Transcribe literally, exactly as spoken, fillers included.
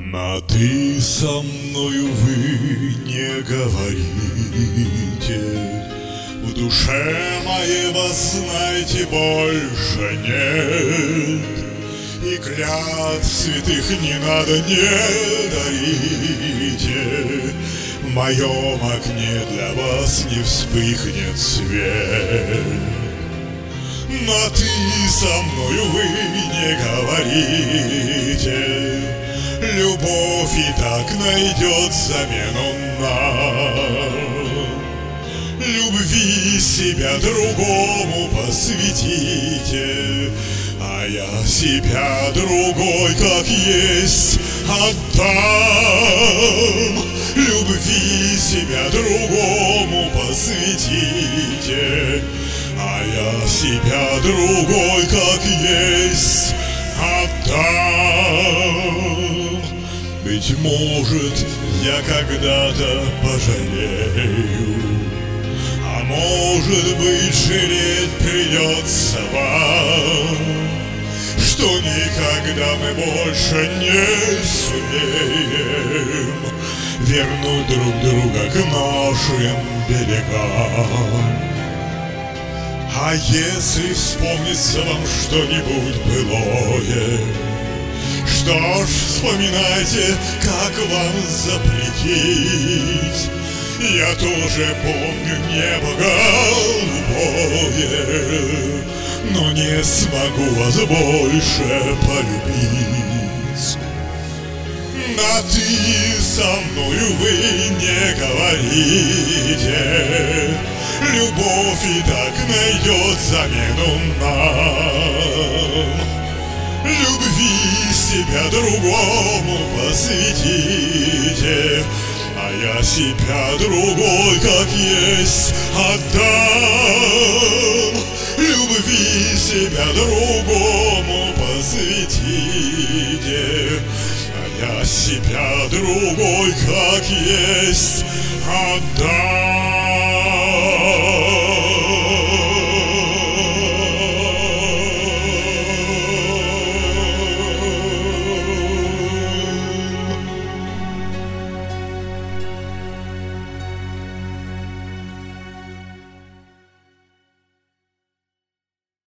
А ты со мною вы не говорите, в душе моей вас, знаете, больше нет. И клятв святых не надо, не дарите, в моем окне для вас не вспыхнет свет. Но ты со мною вы не говорите, любовь и так найдет замену нам. Любви себя другому посвятите, а я себя другой, как есть, отдам. Любви себя другому посвятите, а я себя другой, как есть, отдам. Быть может, я когда-то пожалею, а может быть, жалеть придется вам, что никогда мы больше не сумеем вернуть друг друга к нашим берегам. А если вспомнится вам что-нибудь былое, что ж, вспоминайте, как вам запретить. Я тоже помню небо голубое, но не смогу вас больше полюбить. А ты со мною вы не говорите, любовь и так найдет замену нам. Любви себя другому посвятите, а я себя другой, как есть, отдам. Любви себя другому посвятите, а я себя другой, как есть, отдам.